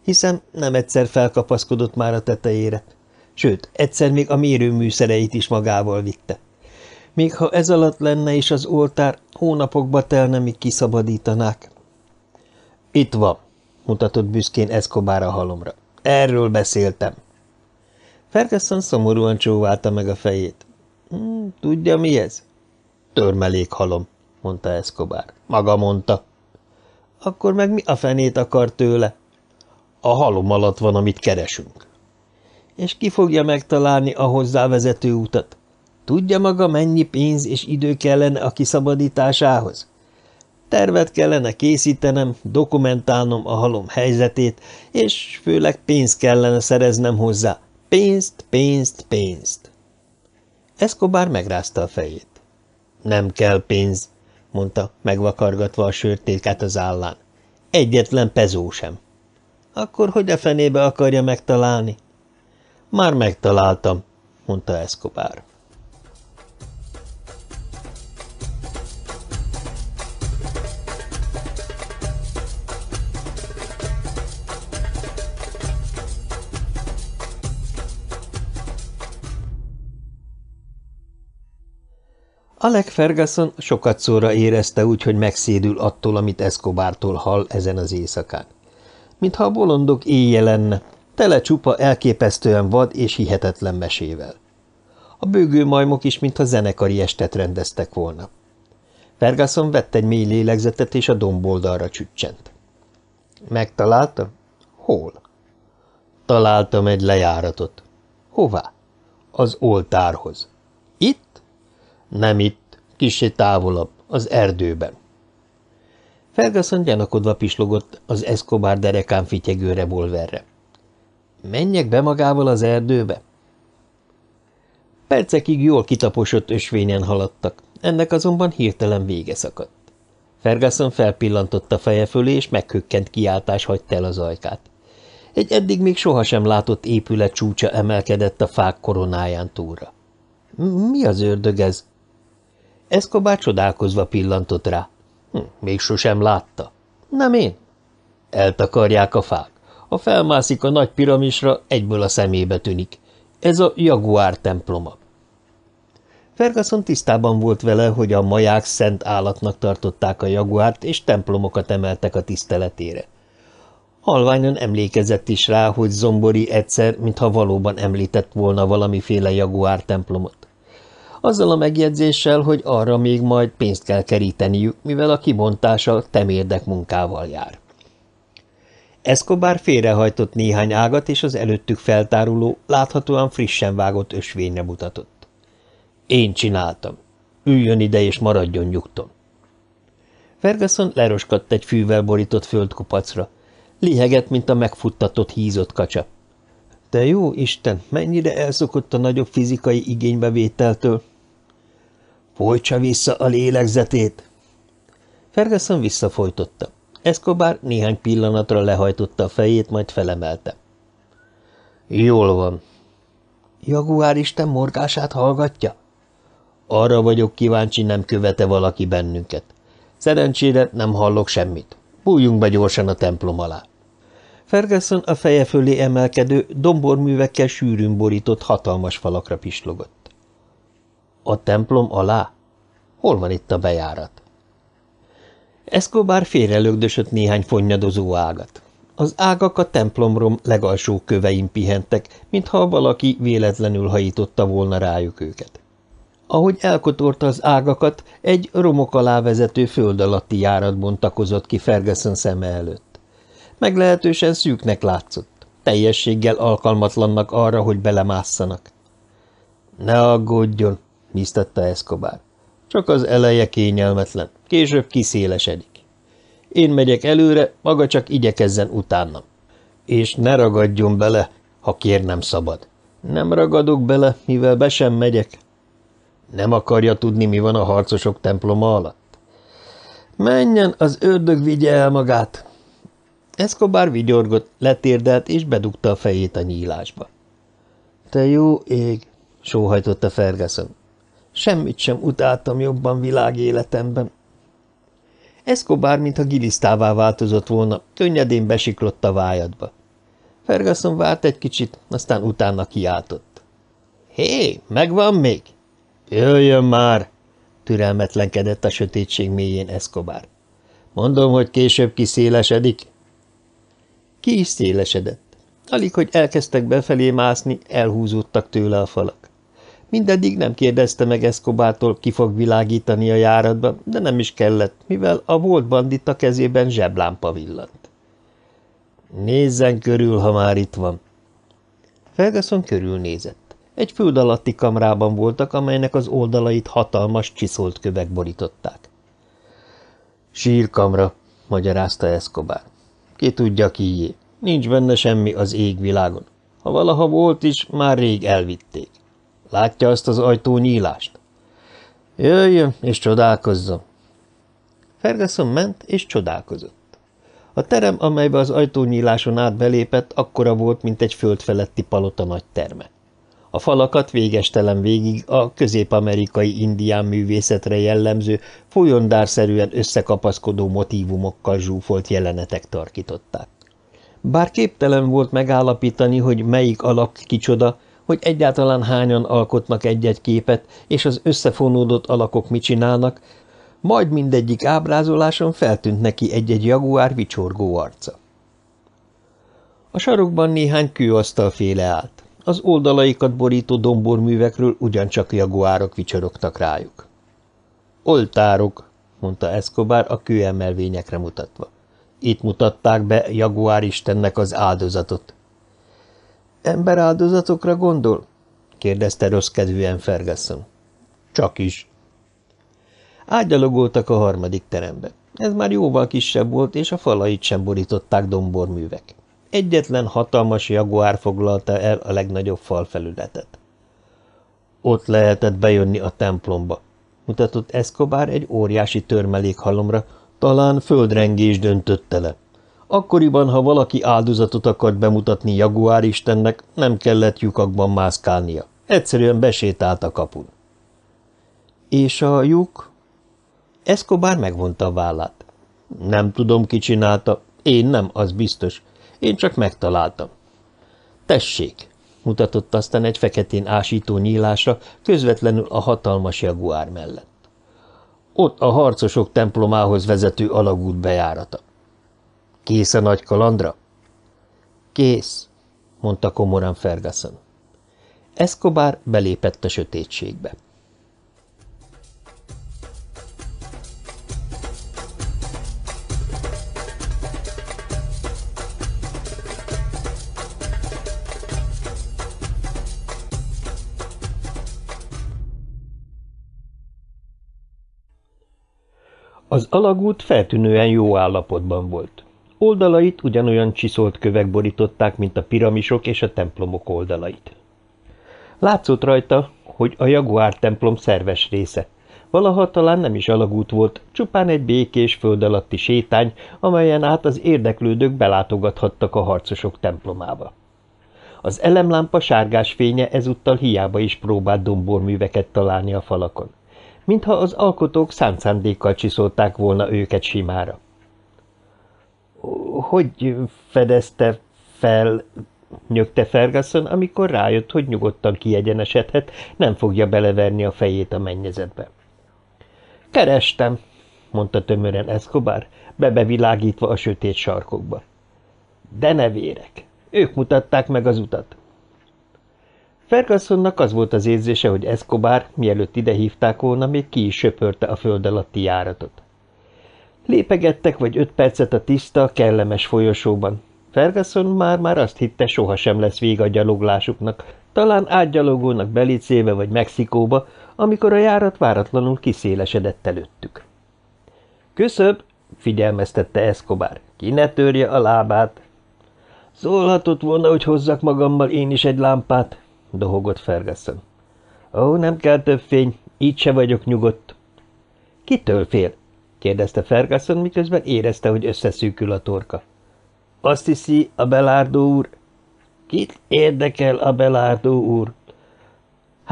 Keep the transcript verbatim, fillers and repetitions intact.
hiszen nem egyszer felkapaszkodott már a tetejére, sőt, egyszer még a mérőműszereit is magával vitte. Még ha ez alatt lenne is az oltár, hónapokba telne, míg kiszabadítanák. Itt van, mutatott büszkén Escobar a halomra. Erről beszéltem. Ferguson szomorúan csóválta meg a fejét. Hm, tudja, mi ez? Törmelékhalom, mondta Escobar. Maga mondta. Akkor meg mi a fenét akar tőle? A halom alatt van, amit keresünk. És ki fogja megtalálni a hozzá vezető utat? Tudja maga, mennyi pénz és idő kellene a kiszabadításához? Tervet kellene készítenem, dokumentálnom a halom helyzetét, és főleg pénzt kellene szereznem hozzá. Pénzt, pénzt, pénzt. Escobar megrázta a fejét. Nem kell pénz, mondta, megvakargatva a sörtéket az állán. Egyetlen pezó sem. Akkor hogy a fenébe akarja megtalálni? Már megtaláltam, mondta Escobar. Alec Ferguson sokat szóra érezte úgy, hogy megszédül attól, amit Escobartól hall ezen az éjszakán. Mintha a bolondok éjje lenne, tele csupa elképesztően vad és hihetetlen mesével. A bőgő majmok is, mintha zenekari estet rendeztek volna. Ferguson vett egy mély lélegzetet, és a domboldalra csüccsent. Megtalálta? Hol? Találtam egy lejáratot. Hová? Az oltárhoz. Itt? Nem itt, kissé távolabb, az erdőben. Ferguson gyanakodva pislogott az Escobar derekán fityegő revolverre. Menjek be magával az erdőbe? Percekig jól kitaposott ösvényen haladtak, ennek azonban hirtelen vége szakadt. Ferguson felpillantott a feje fölé, és meghökkent kiáltás hagyta el az ajkát. Egy eddig még sohasem látott épület csúcsa emelkedett a fák koronáján túlra. Mi az ördög ez? Escobar csodálkozva pillantott rá. Hm, még sosem látta. Nem én? Eltakarják a fák. Ha felmászik a nagy piramisra, egyből a szemébe tűnik. Ez a jaguár temploma. Ferguson tisztában volt vele, hogy a maják szent állatnak tartották a jaguárt, és templomokat emeltek a tiszteletére. Halványon emlékezett is rá, hogy Zombori egyszer, mintha valóban említett volna valamiféle jaguár templomot. Azzal a megjegyzéssel, hogy arra még majd pénzt kell keríteniük, mivel a kibontása temérdek munkával jár. Escobar félrehajtott néhány ágat, és az előttük feltáruló, láthatóan frissen vágott ösvényre mutatott. Én csináltam. Üljön ide, és maradjon nyugton. Ferguson leroskadt egy fűvel borított földkupacra. Lihegett, mint a megfuttatott, hízott kacsa. De jó Isten, mennyire elszokott a nagyobb fizikai igénybevételtől. Folytsa vissza a lélegzetét! Ferguson visszafojtotta. Escobar néhány pillanatra lehajtotta a fejét, majd felemelte. Jól van. Jaguár isten morgását hallgatja? Arra vagyok kíváncsi, nem követe valaki bennünket. Szerencsére nem hallok semmit. Bújjunk be gyorsan a templom alá. Ferguson a feje fölé emelkedő, domborművekkel sűrűn borított hatalmas falakra pislogott. A templom alá? Hol van itt a bejárat? Escobar félrelögdösött néhány fonnyadozó ágat. Az ágak a templomrom legalsó kövein pihentek, mintha valaki véletlenül hajította volna rájuk őket. Ahogy elkotorta az ágakat, egy romok alá vezető föld alatti járat bontakozott ki Ferguson szeme előtt. Meglehetősen szűknek látszott, teljességgel alkalmatlannak arra, hogy belemásszanak. Ne aggódjon, bíztatta Escobar. Csak az eleje kényelmetlen, később kiszélesedik. Én megyek előre, maga csak igyekezzen utánam. És ne ragadjon bele, ha kérnem szabad. Nem ragadok bele, mivel be sem megyek. Nem akarja tudni, mi van a harcosok temploma alatt? Menjen, az ördög vigye el magát. Escobar vigyorgott, letérdelt, és bedugta a fejét a nyílásba. Te jó ég, sóhajtotta Ferguson. Semmit sem utáltam jobban világéletemben. Escobar, mintha gilisztává változott volna, könnyedén besiklott a vályadba. Ferguson várt egy kicsit, aztán utána kiáltott. Hé, megvan még? Jöjjön már! Türelmetlenkedett a sötétség mélyén Escobar. Mondom, hogy később kiszélesedik. Ki is szélesedett. Alig, hogy elkezdtek befelé mászni, elhúzódtak tőle a falak. Mindeddig nem kérdezte meg Escobártól, ki fog világítani a járatban, de nem is kellett, mivel a volt bandita kezében zseblámpa villant. Nézzen körül, ha már itt van. Ferguson körülnézett. Egy föld alatti kamrában voltak, amelynek az oldalait hatalmas, csiszolt kövek borították. Sírkamra, magyarázta Escobar. Ki tudja kié. Nincs benne semmi az égvilágon. Ha valaha volt is, már rég elvitték. Látja azt az ajtónyílást? Jöjjön, és csodálkozzon. Ferguson ment, és csodálkozott. A terem, amelybe az ajtónyíláson át belépett, akkora volt, mint egy földfeletti palota nagy terme. A falakat végestelen végig a közép-amerikai indián művészetre jellemző, folyondárszerűen összekapaszkodó motívumokkal zsúfolt jelenetek tarkították. Bár képtelen volt megállapítani, hogy melyik alak kicsoda, hogy egyáltalán hányan alkotnak egy-egy képet, és az összefonódott alakok mit csinálnak, majd mindegyik ábrázoláson feltűnt neki egy-egy jaguár vicsorgó arca. A sarokban néhány kőasztalféle állt. Az oldalaikat borító domborművekről ugyancsak jaguárok vicsorogtak rájuk. Oltárok, mondta Escobar a kőemelvényekre mutatva. Itt mutatták be Jaguár istennek az áldozatot. Emberáldozatokra gondol? kérdezte rosszkedvűen Ferguson. Csak is. Átgyalogoltak a harmadik terembe. Ez már jóval kisebb volt, és a falait sem borították domborművek. Egyetlen hatalmas jaguár foglalta el a legnagyobb falfelületet. Ott lehetett bejönni a templomba, mutatott Escobar egy óriási törmelékhalomra, talán földrengés döntötte le. Akkoriban, ha valaki áldozatot akart bemutatni Jaguár istennek, nem kellett lyukakban mászkálnia. Egyszerűen besétált a kapun. És a lyuk? Escobar megvonta a vállát. Nem tudom, ki csinálta. Én nem, az biztos. Én csak megtaláltam. Tessék, mutatott aztán egy feketén ásító nyílásra, közvetlenül a hatalmas jaguár mellett. Ott a harcosok templomához vezető alagút bejárata. Kész a nagy kalandra? Kész, mondta komoran Ferguson. Escobar belépett a sötétségbe. Az alagút feltűnően jó állapotban volt. Oldalait ugyanolyan csiszolt kövek borították, mint a piramisok és a templomok oldalait. Látszott rajta, hogy a Jaguár templom szerves része. Valaha talán nem is alagút volt, csupán egy békés föld alatti sétány, amelyen át az érdeklődők belátogathattak a harcosok templomába. Az elemlámpa sárgás fénye ezúttal hiába is próbált domborműveket találni a falakon, mintha az alkotók szánt szándékkal csiszolták volna őket simára. Hogy fedezte fel, nyögte Ferguson, amikor rájött, hogy nyugodtan kiegyenesedhet, nem fogja beleverni a fejét a mennyezetbe. Kerestem, mondta tömören Escobar, bebevilágítva a sötét sarkokba. De ne vérek, ők mutatták meg az utat. Fergusonnak az volt az érzése, hogy Escobar, mielőtt idehívták volna, még ki is söpörte a föld alatti járatot. Lépegettek vagy öt percet a tiszta, kellemes folyosóban. Ferguson már-már azt hitte, sohasem lesz vége a gyaloglásuknak, talán átgyalogolnak Belicébe vagy Mexikóba, amikor a járat váratlanul kiszélesedett előttük. Köszöb, figyelmeztette Escobar, ki ne törje a lábát. Szólhatott volna, hogy hozzak magammal én is egy lámpát, dohogott Ferguson. Ó, nem kell több fény, így se vagyok nyugodt. Kitől fél? kérdezte Ferguson, miközben érezte, hogy összeszűkül a torka. Azt hiszi, a Belardo úr. Kit érdekel a Belardo úr?